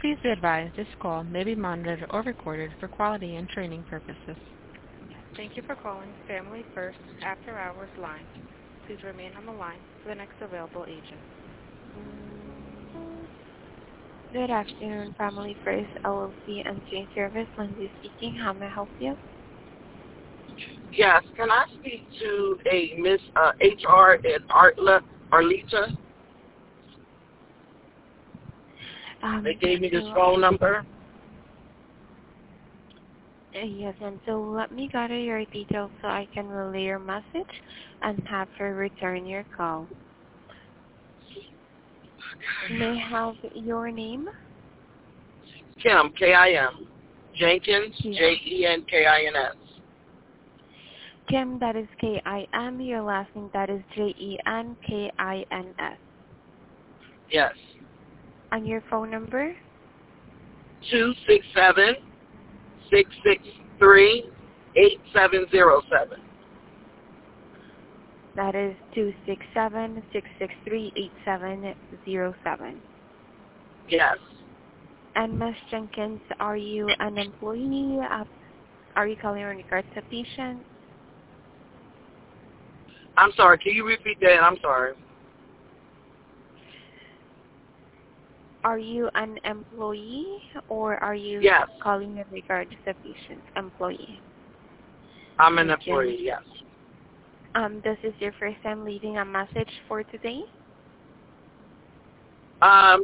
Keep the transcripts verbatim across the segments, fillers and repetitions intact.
Please be advised this call may be monitored or recorded for quality and training purposes. Thank you for calling Family First After Hours line. Please remain on the line for the next available agent. Good afternoon, Family First L L C and Chain Service. Lindsay speaking. How may I help you? Yes, can I speak to a Miss uh, H R at Artla Arlita? Um, they gave me this so, phone number. Uh, yes, and so let me gather your details so I can relay your message and have her return your call. May I have your name? Kim, K I M. Jenkins, Kim. J E N K I N S. Kim, that is K I M. Your last name, that is J E N K I N S. Yes. And your phone number? two six seven, six six three, eight seven zero seven. That is two six seven, six six three, eight seven zero seven. Yes. And Miz Jenkins, are you an employee? Uh, are you calling in regards to patient? I'm sorry, can you repeat that? I'm sorry. Are you an employee or are you Yes. calling in regards to patient? Employee. I'm an Thank you. employee, yes. Um, this is your first time leaving a message for today? Um,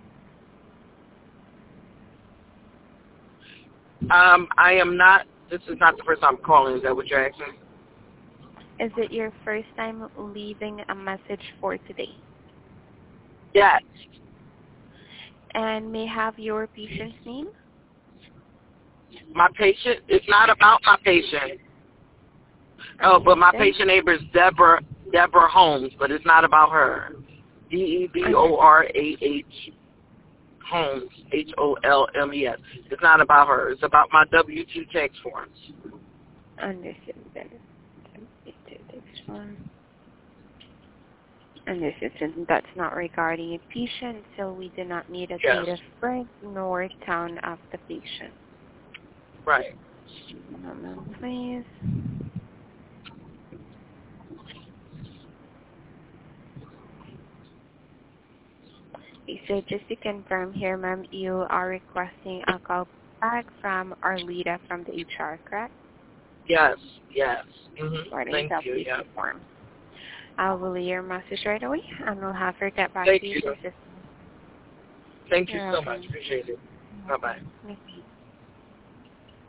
um, I am not, this is not the first time I'm calling. Is that what you're asking? Is it your first time leaving a message for today? Yes. And may I have your patient's name? My patient, it's not about my patient. Oh, but my patient neighbor is Deborah, Deborah Holmes, but it's not about her. D E B O R A H Holmes, H O L M E S. It's not about her. It's about my W two tax forms. Understood. Understood. That's not regarding a patient, so we do not need a Yes. date of birth nor town of the patient. Right. One moment, please. Okay, so just to confirm here, ma'am, you are requesting a call back from Arlita from the H R, correct? Yes. Yes. Mm-hmm. Regarding Thank you. the Yeah. form. I'll relay your message right away, and we'll have her get back Thank to you. you. To assist. Thank you You're so welcome. much. Appreciate it. Bye-bye. Thank you.